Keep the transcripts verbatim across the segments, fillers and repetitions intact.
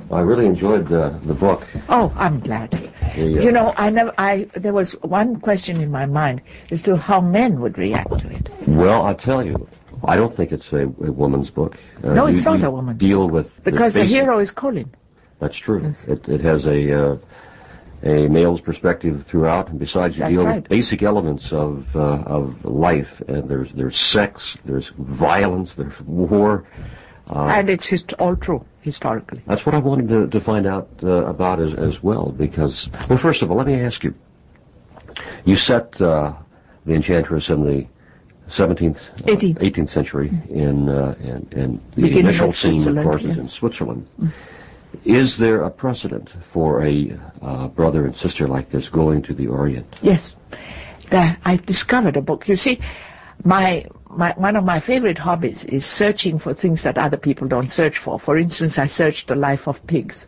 I really enjoyed uh, the book. Oh, I'm glad. The, uh, you know, I never. I there was one question in my mind as to how men would react to it. Well, I'll tell you, I don't think it's a, a woman's book. Uh, no, you, it's not you a woman's deal book. with because the, the basic, hero is Colin. That's true. Yes. It, it has a uh, a male's perspective throughout, and besides, you That's deal right. with basic elements of uh, of life. And there's there's sex, there's violence, there's war. Uh, and it's hist- all true, historically. That's what I wanted to, to find out uh, about as, as well, because, well, first of all, let me ask you. You set uh, the Enchantress in the seventeenth, uh, eighteenth. eighteenth century in, uh, in, in the Beginning initial of scene, of course, yes. is in Switzerland. Mm. Is there a precedent for a uh, brother and sister like this going to the Orient? Yes. The, I've discovered a book. You see, my... My, one of my favorite hobbies is searching for things that other people don't search for. For instance, I searched the life of pigs.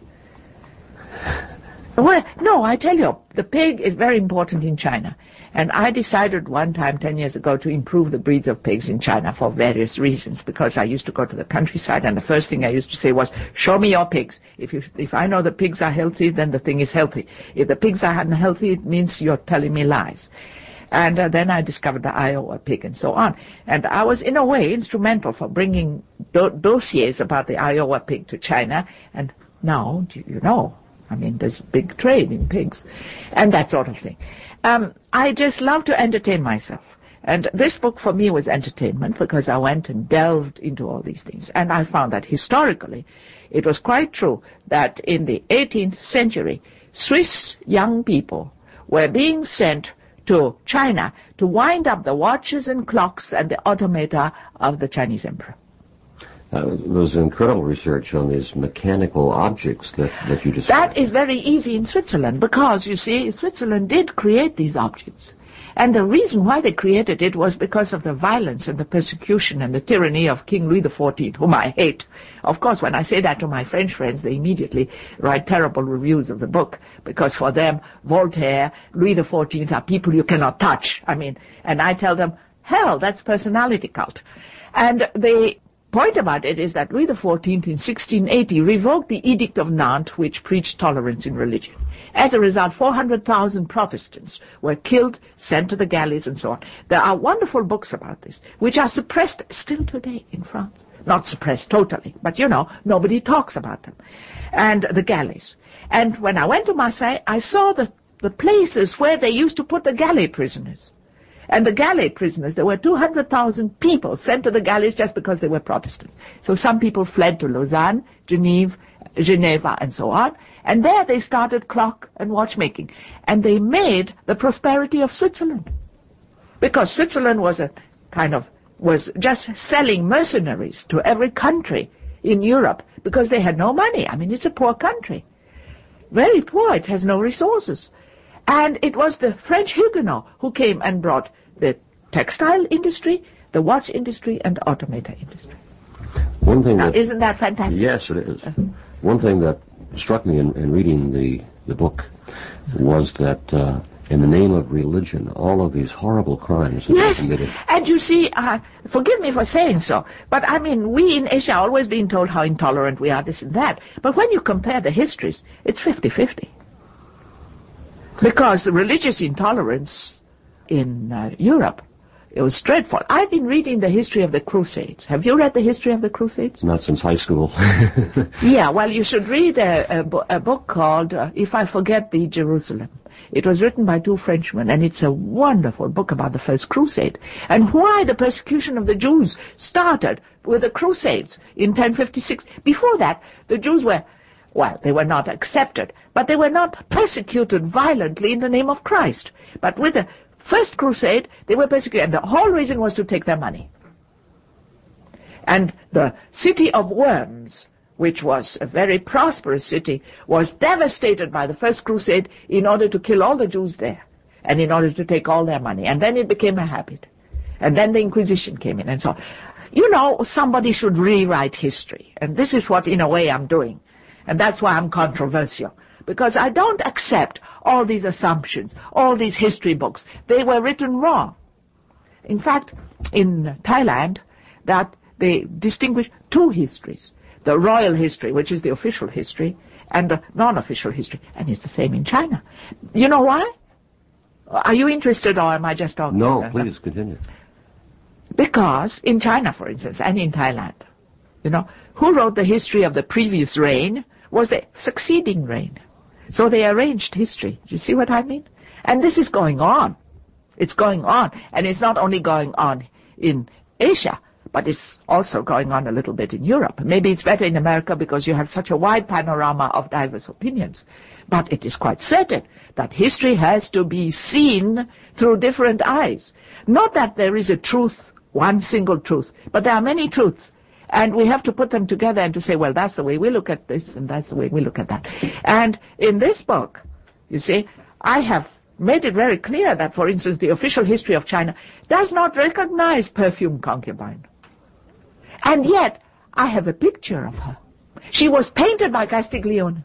Well, no, I tell you, the pig is very important in China. And I decided one time, ten years ago, to improve the breeds of pigs in China for various reasons. Because I used to go to the countryside, and the first thing I used to say was, show me your pigs. If you, if I know the pigs are healthy, then the thing is healthy. If the pigs are unhealthy, it means you're telling me lies. And uh, then I discovered the Iowa pig and so on. And I was, in a way, instrumental for bringing do- dossiers about the Iowa pig to China. And now, you know, I mean, there's a big trade in pigs and that sort of thing. Um, I just love to entertain myself. And this book for me was entertainment because I went and delved into all these things. And I found that historically, it was quite true that in the eighteenth century, Swiss young people were being sent to China to wind up the watches and clocks and the automata of the Chinese emperor. Uh, there was incredible research on these mechanical objects that, that you described. That is very easy in Switzerland because, you see, Switzerland did create these objects. And the reason why they created it was because of the violence and the persecution and the tyranny of King Louis the fourteenth, whom I hate. Of course, when I say that to my French friends, they immediately write terrible reviews of the book, because for them, Voltaire, Louis the fourteenth are people you cannot touch. I mean, and I tell them, hell, that's personality cult. And the point about it is that Louis the fourteenth in sixteen eighty revoked the Edict of Nantes, which preached tolerance in religion. As a result, four hundred thousand Protestants were killed, sent to the galleys, and so on. There are wonderful books about this, which are suppressed still today in France. Not suppressed totally, but, you know, nobody talks about them. And the galleys. And when I went to Marseille, I saw the, the places where they used to put the galley prisoners. And the galley prisoners, there were two hundred thousand people sent to the galleys just because they were Protestants. So some people fled to Lausanne, Geneva, Geneva, and so on. And there they started clock and watchmaking. And they made the prosperity of Switzerland. Because Switzerland was a kind of, was just selling mercenaries to every country in Europe because they had no money. I mean, it's a poor country. Very poor. It has no resources. And it was the French Huguenots who came and brought the textile industry, the watch industry, and the automata industry. One thing now, that, isn't that fantastic? Yes, it is. Uh, One thing that struck me in, in reading the, the book was that uh, in the name of religion, all of these horrible crimes have yes, been committed. And you see, uh, forgive me for saying so, but I mean, we in Asia are always being told how intolerant we are, this and that. But when you compare the histories, it's fifty-fifty. Because the religious intolerance in uh, Europe, it was dreadful. I've been reading the history of the Crusades. Have you read the history of the Crusades? Not since high school. Yeah, well, you should read a, a, a book called uh, If I Forget the Jerusalem. It was written by two Frenchmen, and it's a wonderful book about the First Crusade, and why the persecution of the Jews started with the Crusades in ten fifty-six. Before that, the Jews were... Well, they were not accepted, but they were not persecuted violently in the name of Christ. But with the First Crusade, they were persecuted, and the whole reason was to take their money. And the city of Worms, which was a very prosperous city, was devastated by the First Crusade in order to kill all the Jews there, and in order to take all their money. And then it became a habit. And then the Inquisition came in, and so on. You know, somebody should rewrite history, and this is what, in a way, I'm doing. And that's why I'm controversial, because I don't accept all these assumptions, all these history books. They were written wrong. In fact, in Thailand, that they distinguish two histories. the royal history, which is the official history, and the non-official history. And it's the same in China. You know why? Are you interested, or am I just talking? No, please continue. Because in China, for instance, and in Thailand, you know, who wrote the history of the previous reign was the succeeding reign. So they arranged history. Do you see what I mean? And this is going on. It's going on. And it's not only going on in Asia, but it's also going on a little bit in Europe. Maybe it's better in America because you have such a wide panorama of diverse opinions. But it is quite certain that history has to be seen through different eyes. Not that there is a truth, one single truth, but there are many truths. And we have to put them together and to say, well, that's the way we look at this, and that's the way we look at that. And in this book, you see, I have made it very clear that, for instance, the official history of China does not recognize perfume concubine. And yet, I have a picture of her. She was painted by Castiglione.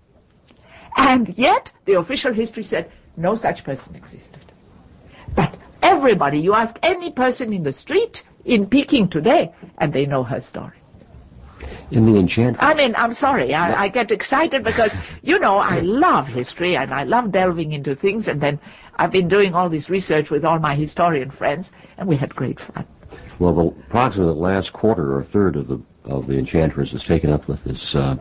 And yet, the official history said no such person existed. But everybody, you ask any person in the street in Peking today, and they know her story. In the Enchantress. I mean, I'm sorry, I, I get excited because, you know, I love history and I love delving into things, and then I've been doing all this research with all my historian friends, and we had great fun. Well, the approximately the last quarter or third of the of the Enchantress is taken up with this uh,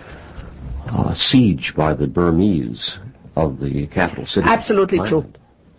uh, siege by the Burmese of the capital city. Absolutely true.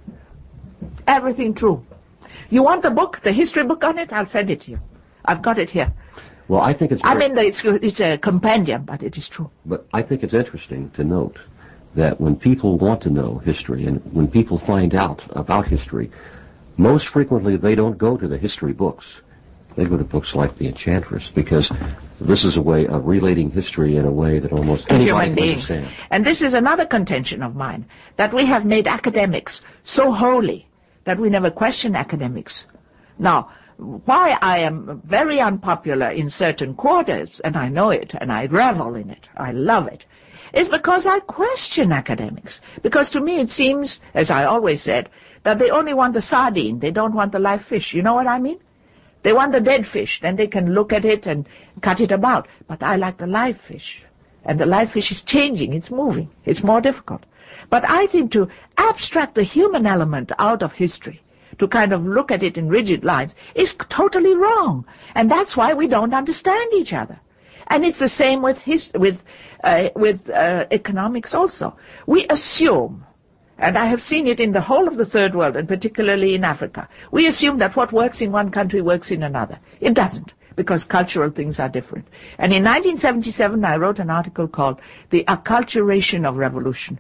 Everything true. You want the book, the history book on it? I'll send it to you. I've got it here. Well, I think it's... I mean, it's, it's a compendium, but it is true. But I think it's interesting to note that when people want to know history and when people find out about history, most frequently they don't go to the history books. They go to books like The Enchantress, because this is a way of relating history in a way that almost anybody Human can beings. understand. And this is another contention of mine, that we have made academics so holy that we never question academics. Now, why I am very unpopular in certain quarters, and I know it, and I revel in it, I love it, is because I question academics. Because to me it seems, as I always said, that they only want the sardine, they don't want the live fish. You know what I mean? They want the dead fish, then they can look at it and cut it about. But I like the live fish. And the live fish is changing, it's moving, it's more difficult. But I think to abstract the human element out of history, to kind of look at it in rigid lines, is totally wrong. And that's why we don't understand each other. And it's the same with his, with, uh, with uh, economics also. We assume, and I have seen it in the whole of the third world, and particularly in Africa, we assume that what works in one country works in another. It doesn't, because cultural things are different. And in nineteen seventy-seven, I wrote an article called The Acculturation of Revolution.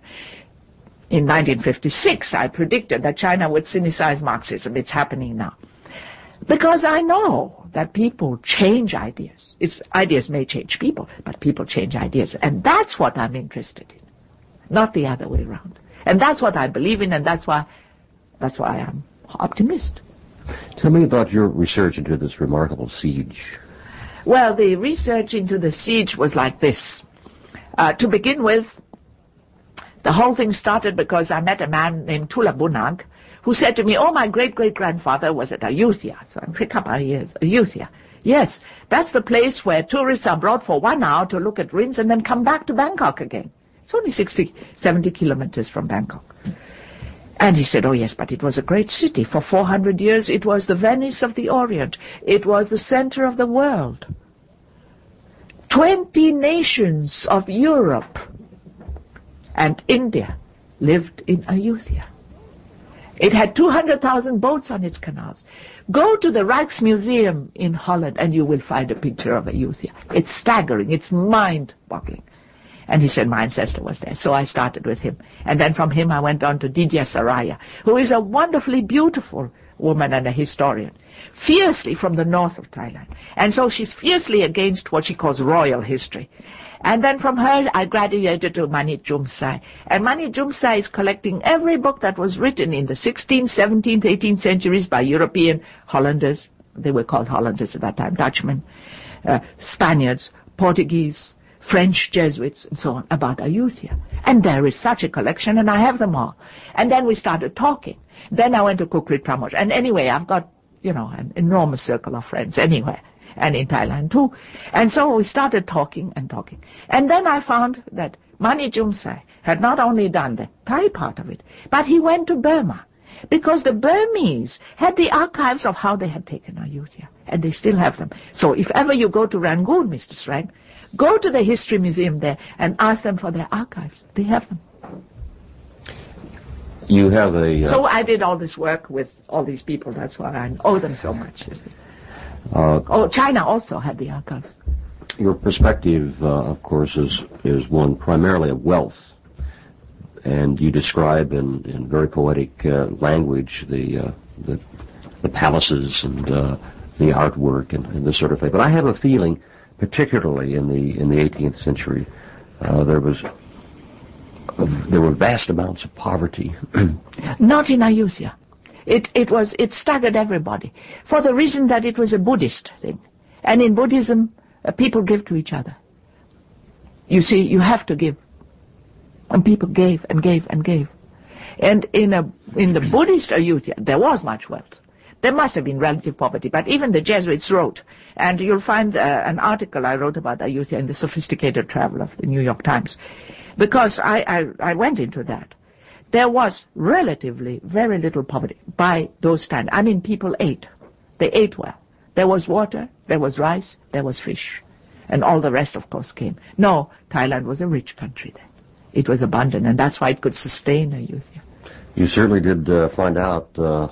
In nineteen fifty-six, I predicted that China would sinicize Marxism. It's happening now. Because I know that people change ideas. It's, ideas may change people, but people change ideas. And that's what I'm interested in, not the other way around. And that's what I believe in, and that's why, that's why I'm optimist. Tell me about your research into this remarkable siege. Well, the research into the siege was like this. Uh, to begin with, the whole thing started because I met a man named Tula Bunag, who said to me, oh, my great-great-grandfather was at Ayutthaya. So I pick up our ears, Ayutthaya. Yes, that's the place where tourists are brought for one hour to look at ruins and then come back to Bangkok again. It's only sixty, seventy kilometers from Bangkok. And he said, oh yes, but it was a great city. For four hundred years it was the Venice of the Orient. It was the center of the world. Twenty nations of Europe and India lived in Ayutthaya. It had two hundred thousand boats on its canals. Go to the Rijksmuseum in Holland and you will find a picture of Ayutthaya. It's staggering. It's mind-boggling. And he said my ancestor was there. So I started with him. And then from him I went on to Didier Saraya, who is a wonderfully beautiful woman and a historian, fiercely from the north of Thailand. And so she's fiercely against what she calls royal history. And then from her I graduated to Manit Jumsai. And Manit Jumsai is collecting every book that was written in the sixteenth, seventeenth, eighteenth centuries by European Hollanders. They were called Hollanders at that time, Dutchmen, uh, Spaniards, Portuguese, French Jesuits, and so on, about Ayutthaya. And there is such a collection, and I have them all. And then we started talking. Then I went to Kukrit Pramod. And anyway, I've got, you know, an enormous circle of friends anyway. and in Thailand too. And so we started talking and talking. And then I found that Mani Jumsai had not only done the Thai part of it, but he went to Burma, because the Burmese had the archives of how they had taken Ayutthaya, and they still have them. So if ever you go to Rangoon, Mister Strang, go to the History Museum there and ask them for their archives. They have them. You have a... Uh, so I did all this work with all these people. That's why I owe them so much, you see. Uh, oh, China also had the archives. Your perspective, uh, of course, is, is one primarily of wealth. And you describe in, in very poetic uh, language the, uh, the the palaces and uh, the artwork and, and this sort of thing. But I have a feeling, particularly in the in the eighteenth century, uh, there was uh, there were vast amounts of poverty. Not in Ayutthaya. It it was it staggered everybody for the reason that it was a Buddhist thing, and in Buddhism, uh, people give to each other. You see, you have to give. And people gave and gave and gave. And in a in the Buddhist Ayutthaya, there was much wealth. There must have been relative poverty, but even the Jesuits wrote, and you'll find uh, an article I wrote about Ayutthaya in the Sophisticated Traveler of the New York Times, because I, I, I went into that. There was relatively very little poverty by those standards. I mean, people ate. They ate well. There was water, there was rice, there was fish. And all the rest, of course, came. No, Thailand was a rich country then. It was abundant, and that's why it could sustain Ayutthaya. You certainly did uh, find out uh, uh,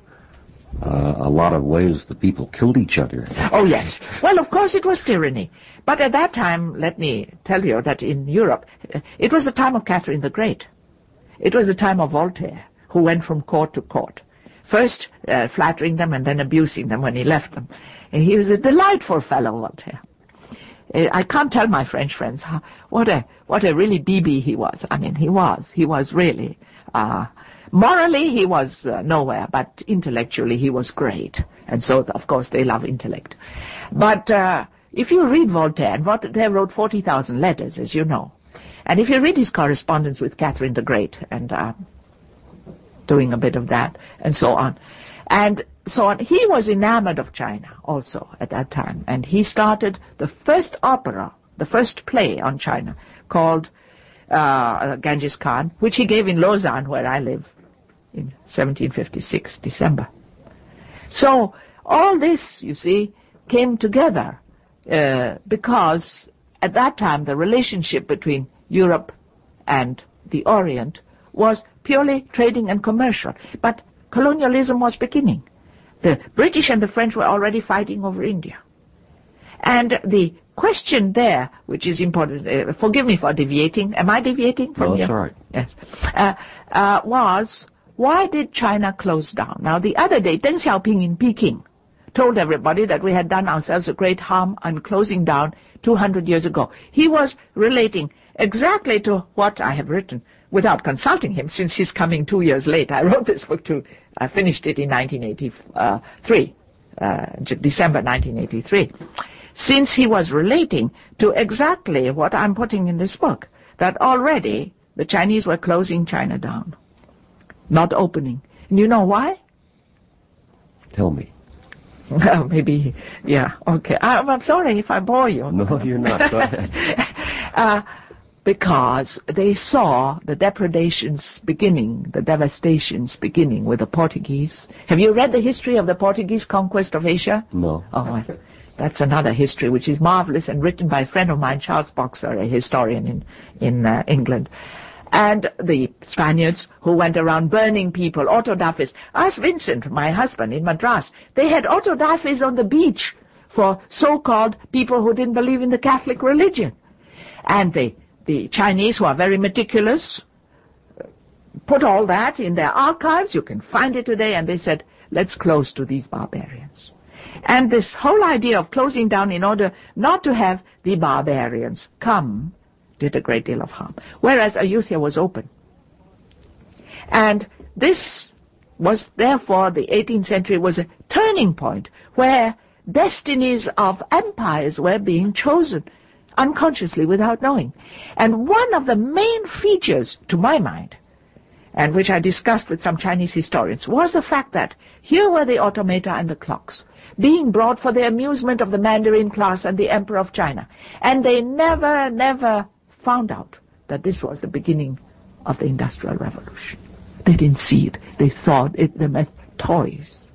a lot of ways the people killed each other. Oh, yes. Well, of course, it was tyranny. But at that time, let me tell you that in Europe, it was the time of Catherine the Great. It was the time of Voltaire, who went from court to court, first uh, flattering them and then abusing them when he left them. And he was a delightful fellow, Voltaire. I can't tell my French friends how, what a what a really B B he was. I mean, he was. He was really. Uh, morally, he was uh, nowhere, but intellectually, he was great. And so, of course, they love intellect. But uh, if you read Voltaire, and Voltaire wrote forty thousand letters, as you know, and if you read his correspondence with Catherine the Great, and uh, doing a bit of that, and so on, and so on. He was enamored of China also at that time, and he started the first opera, the first play on China, called uh, Genghis Khan, which he gave in Lausanne, where I live, in seventeen fifty-six, December. So all this, you see, came together uh, because at that time the relationship between Europe and the Orient was purely trading and commercial, but colonialism was beginning. The British and the French were already fighting over India. And the question there, which is important, uh, forgive me for deviating, am I deviating from No, here? that's all right. Yes. Uh, uh, was, why did China close down? Now, the other day, Deng Xiaoping in Peking told everybody that we had done ourselves a great harm on closing down two hundred years ago. He was relating exactly to what I have written, without consulting him, since he's coming two years late. I wrote this book too. I finished it in nineteen eighty-three, uh, December nineteen eighty-three. Since he was relating to exactly what I'm putting in this book, that already the Chinese were closing China down, not opening. And you know why? Tell me. Well, maybe, yeah, okay. I'm, I'm sorry if I bore you. No, you're not. Go ahead. uh, because they saw the depredations beginning, the devastations beginning with the Portuguese. Have you read the history of the Portuguese conquest of Asia? No. Oh, that's another history which is marvelous and written by a friend of mine, Charles Boxer, a historian in, in uh, England. And the Spaniards who went around burning people, autodafes. Ask Vincent, my husband, in Madras. They had autodafes on the beach for so-called people who didn't believe in the Catholic religion. And the, the Chinese, who are very meticulous, put all that in their archives. You can find it today. And they said, let's close to these barbarians. And this whole idea of closing down in order not to have the barbarians come did a great deal of harm, whereas Ayutthaya was open. And this was, therefore, the eighteenth century was a turning point where destinies of empires were being chosen unconsciously without knowing. And one of the main features, to my mind, and which I discussed with some Chinese historians, was the fact that here were the automata and the clocks being brought for the amusement of the Mandarin class and the Emperor of China. And they never, never found out that this was the beginning of the Industrial Revolution. They didn't see it. They thought it them as toys.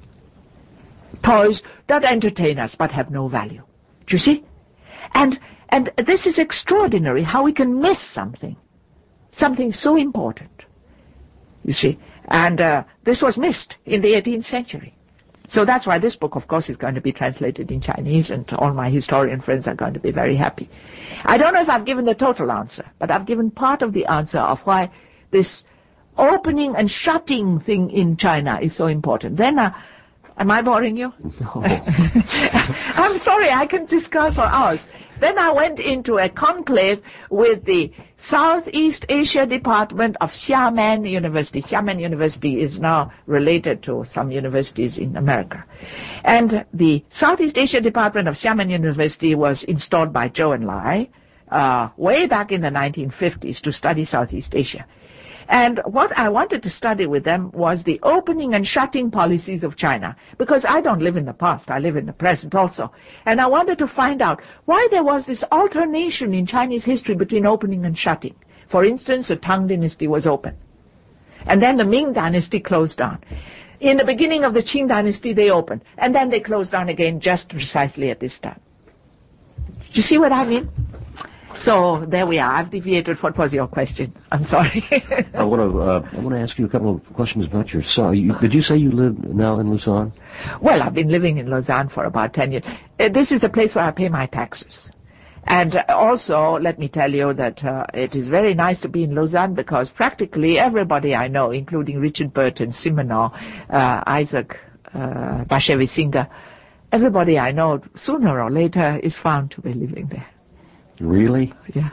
Toys that entertain us but have no value. Do you see? And, and this is extraordinary, how we can miss something. Something so important. You see? And uh, this was missed in the eighteenth century. So that's why this book, of course, is going to be translated in Chinese, and all my historian friends are going to be very happy. I don't know if I've given the total answer, but I've given part of the answer of why this opening and shutting thing in China is so important. Then, uh, am I boring you? No. I'm sorry, I can discuss for hours. Then I went into a conclave with the Southeast Asia Department of Xiamen University. Xiamen University is now related to some universities in America. And the Southeast Asia Department of Xiamen University was installed by Zhou Enlai uh, way back in the nineteen fifties to study Southeast Asia. And what I wanted to study with them was the opening and shutting policies of China, because I don't live in the past, I live in the present also. And I wanted to find out why there was this alternation in Chinese history between opening and shutting. For instance, the Tang Dynasty was open, and then the Ming Dynasty closed down. In the beginning of the Qing Dynasty, they opened, and then they closed down again just precisely at this time. Do you see what I mean? So there we are. I've deviated. What was your question? I'm sorry. I want to. Uh, I want to ask you a couple of questions about yourself. You, did you say you live now in Lausanne? Well, I've been living in Lausanne for about ten years. Uh, this is the place where I pay my taxes. And uh, also, let me tell you that uh, it is very nice to be in Lausanne because practically everybody I know, including Richard Burton, Simonot, uh, Isaac uh, Bashevis-Singer, everybody I know, sooner or later, is found to be living there. Really? Yeah.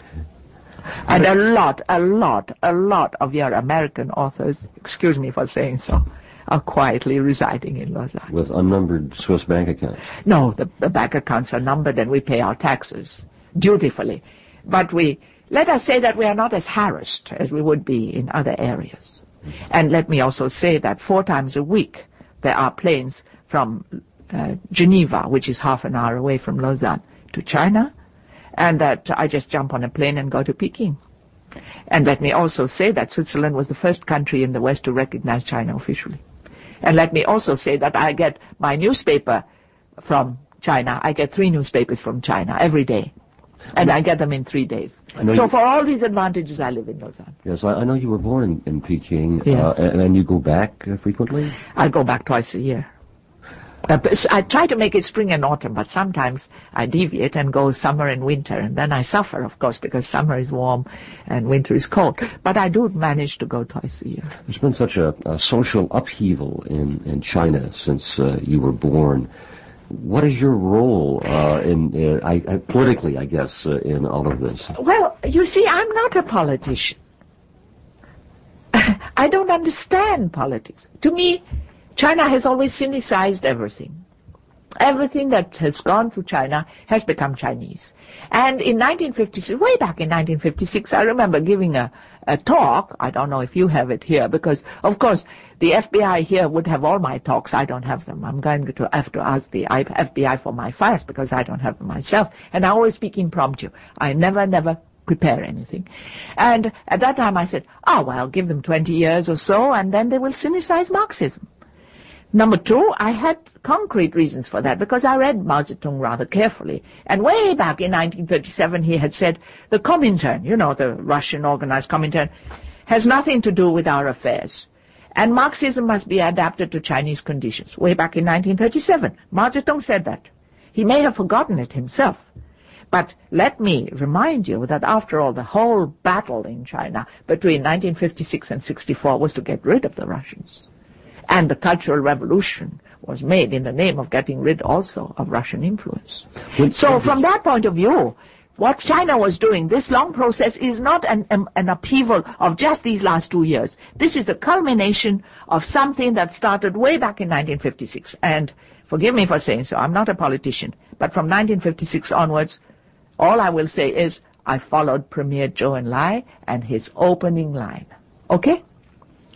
And a lot, a lot, a lot of your American authors, excuse me for saying so, are quietly residing in Lausanne. With unnumbered Swiss bank accounts? No, the, the bank accounts are numbered and we pay our taxes dutifully. But we, let us say that we are not as harassed as we would be in other areas. Mm-hmm. And let me also say that four times a week there are planes from uh, Geneva, which is half an hour away from Lausanne, to China, and that I just jump on a plane and go to Peking. And let me also say that Switzerland was the first country in the West to recognize China officially. And let me also say that I get my newspaper from China. I get three newspapers from China every day. And I get them in three days. So for all these advantages, I live in Lausanne. Yes, I, I know you were born in, in Peking. Yes. Uh, and, and you go back uh, frequently? I go back twice a year. Uh, I try to make it spring and autumn, but sometimes I deviate and go summer and winter, and then I suffer, of course, because summer is warm and winter is cold. But I do manage to go twice a year. There's been such a, a social upheaval in, in China since uh, you were born. What is your role uh, in uh, I, I, politically, I guess, uh, in all of this? Well, you see, I'm not a politician. I don't understand politics. To me, China has always Sinicized everything. Everything that has gone through China has become Chinese. And in nineteen fifty-six, way back in nineteen fifty-six, I remember giving a, a talk. I don't know if you have it here, because, of course, the F B I here would have all my talks. I don't have them. I'm going to have to ask the F B I for my files because I don't have them myself. And I always speak impromptu. I never, never prepare anything. And at that time I said, oh, well, give them twenty years or so, and then they will Sinicize Marxism. Number two, I had concrete reasons for that, because I read Mao Zedong rather carefully. And way back in nineteen thirty-seven, he had said, the Comintern, you know, the Russian organized Comintern, has nothing to do with our affairs. And Marxism must be adapted to Chinese conditions. Way back in nineteen thirty-seven, Mao Zedong said that. He may have forgotten it himself. But let me remind you that after all, the whole battle in China between nineteen fifty-six and sixty-four was to get rid of the Russians. And the Cultural Revolution was made in the name of getting rid also of Russian influence. So from that point of view, what China was doing, this long process, is not an, an, an upheaval of just these last two years. This is the culmination of something that started way back in nineteen fifty-six. And forgive me for saying so, I'm not a politician, but from nineteen fifty-six onwards, all I will say is I followed Premier Zhou Enlai and his opening line. Okay?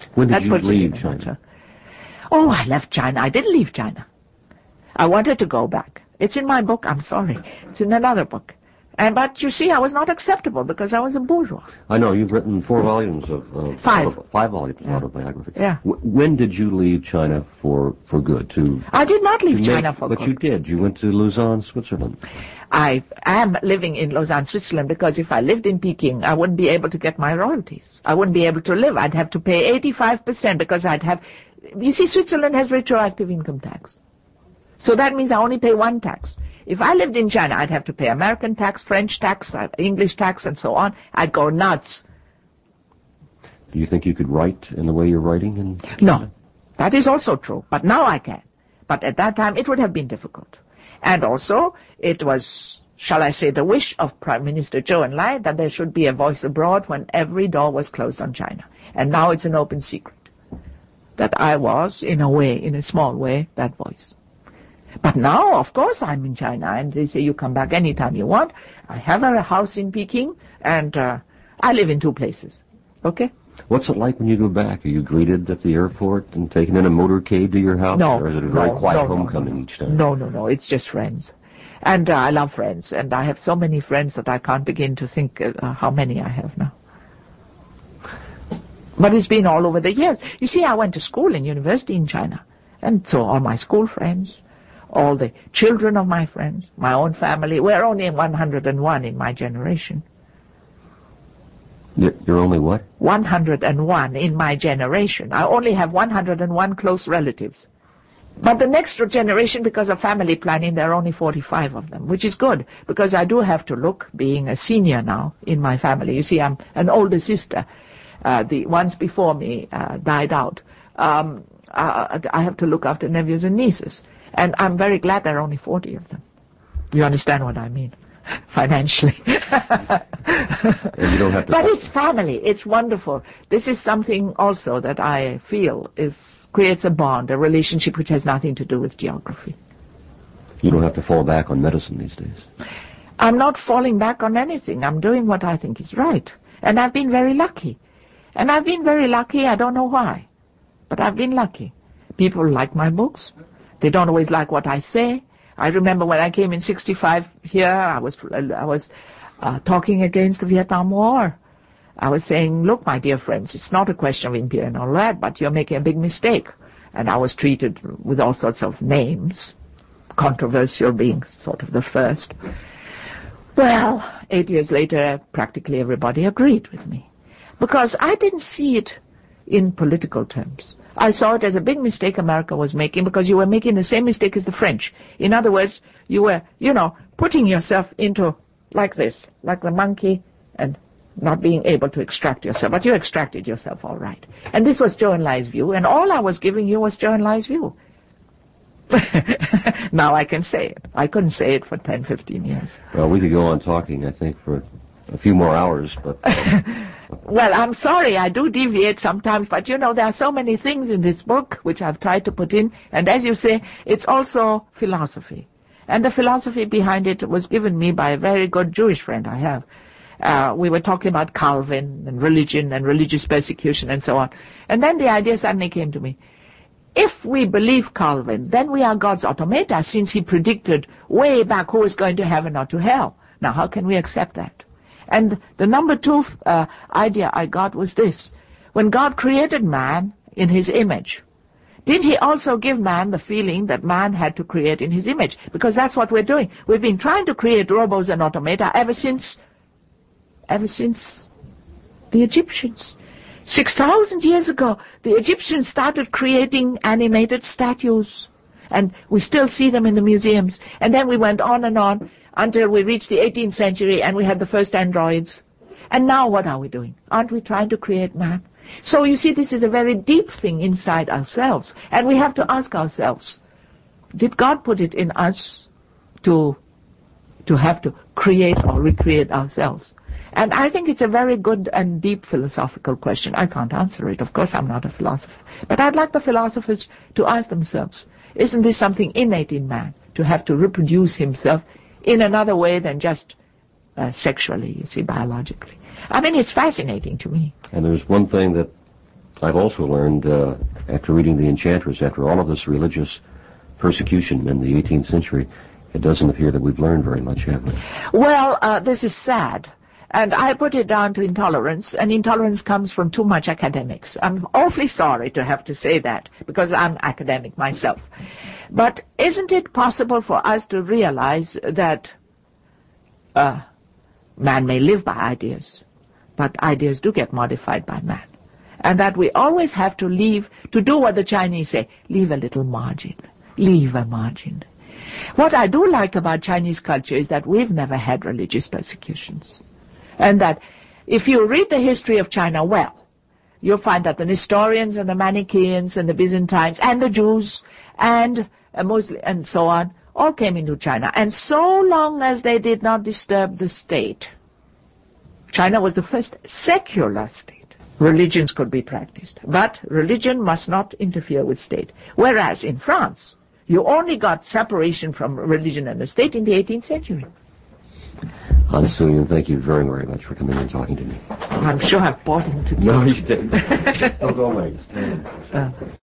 When did That you puts it leave in a China? nutshell. Oh, I left China. I didn't leave China. I wanted to go back. It's in my book. I'm sorry. It's in another book. And but you see, I was not acceptable because I was a bourgeois. I know you've written four volumes of uh, Five. Auto, five volumes of Yeah. autobiography. Yeah. W- when did you leave China for for good? To I did not leave to China make, for but good. you did. You went to Lausanne, Switzerland. I am living in Lausanne, Switzerland, because if I lived in Peking, I wouldn't be able to get my royalties. I wouldn't be able to live. I'd have to pay eighty-five percent because I'd have... You see, Switzerland has retroactive income tax. So that means I only pay one tax. If I lived in China, I'd have to pay American tax, French tax, uh, English tax, and so on. I'd go nuts. Do you think you could write in the way you're writing? In No, that is also true. But now I can. But at that time, it would have been difficult. And also, it was, shall I say, the wish of Prime Minister Zhou Enlai that there should be a voice abroad when every door was closed on China. And now it's an open secret that I was, in a way, in a small way, that voice. But now, of course, I'm in China, and they say you come back anytime you want. I have a house in Peking, and uh, I live in two places. Okay? What's it like when you go back? Are you greeted at the airport and taken in a motorcade to your house? No. Or is it a very no, quiet no, no, homecoming no. each time? No, no, no. It's just friends. And uh, I love friends, and I have so many friends that I can't begin to think uh, how many I have now. But it's been all over the years. You see, I went to school and university in China, and so all my school friends, all the children of my friends, my own family, we're only one hundred and one in my generation. You're you're only what? one hundred and one in my generation. I only have one hundred and one close relatives. But the next generation, because of family planning, there are only forty-five of them, which is good, because I do have to look, being a senior now in my family. You see, I'm an older sister. Uh, the ones before me uh, died out. Um, uh, I have to look after nephews and nieces. And I'm very glad there are only forty of them. You understand what I mean? Financially. And you don't have to... But it's family. It's wonderful. This is something also that I feel is creates a bond, a relationship which has nothing to do with geography. You don't have to fall back on medicine these days. I'm not falling back on anything. I'm doing what I think is right. And I've been very lucky. And I've been very lucky. I don't know why. But I've been lucky. People like my books. They don't always like what I say. I remember when I came in sixty-five here, I was I was uh, talking against the Vietnam War. I was saying, look, my dear friends, it's not a question of imperial and all that, but you're making a big mistake. And I was treated with all sorts of names, controversial being sort of the first. Well, eight years later, practically everybody agreed with me. Because I didn't see it in political terms. I saw it as a big mistake America was making, because you were making the same mistake as the French. In other words, you were, you know, putting yourself into like this, like the monkey, and not being able to extract yourself. But you extracted yourself all right. And this was Zhou Enlai's view, and all I was giving you was Zhou Enlai's view. Now I can say it. I couldn't say it for ten, fifteen years. Well, we could go on talking, I think, for a few more hours, but... Well, I'm sorry, I do deviate sometimes, but you know, there are so many things in this book which I've tried to put in, and as you say, it's also philosophy. And the philosophy behind it was given me by a very good Jewish friend I have. Uh, we were talking about Calvin and religion and religious persecution and so on. And then the idea suddenly came to me. If we believe Calvin, then we are God's automata, since he predicted way back who is going to heaven or to hell. Now, how can we accept that? And the number two uh, idea I got was this. When God created man in his image, did he also give man the feeling that man had to create in his image? Because that's what we're doing. We've been trying to create robots and automata ever since, ever since the Egyptians. Six thousand years ago, the Egyptians started creating animated statues. And we still see them in the museums. And then we went on and on until we reached the eighteenth century and we had the first androids. And now what are we doing? Aren't we trying to create man? So you see, this is a very deep thing inside ourselves. And we have to ask ourselves, did God put it in us to, to have to create or recreate ourselves? And I think it's a very good and deep philosophical question. I can't answer it. Of course, I'm not a philosopher. But I'd like the philosophers to ask themselves, isn't this something innate in man, to have to reproduce himself in another way than just uh, sexually, you see, biologically? I mean, it's fascinating to me. And there's one thing that I've also learned, uh, after reading The Enchantress, after all of this religious persecution in the eighteenth century, it doesn't appear that we've learned very much, have we? Well, uh, this is sad. And I put it down to intolerance, and intolerance comes from too much academics. I'm awfully sorry to have to say that, because I'm academic myself. But isn't it possible for us to realize that uh, man may live by ideas, but ideas do get modified by man? And that we always have to leave, to do what the Chinese say, leave a little margin, leave a margin. What I do like about Chinese culture is that we've never had religious persecutions. And that if you read the history of China well, you'll find that the Nestorians and the Manichaeans and the Byzantines and the Jews and uh, Muslim and so on all came into China. And so long as they did not disturb the state, China was the first secular state. Religions could be practiced, but religion must not interfere with state. Whereas in France, you only got separation from religion and the state in the eighteenth century. Hans Suyin, thank you very, very much for coming and talking to me. I'm sure I've bored him to death. No, you didn't. Just don't go away. Stay. Uh.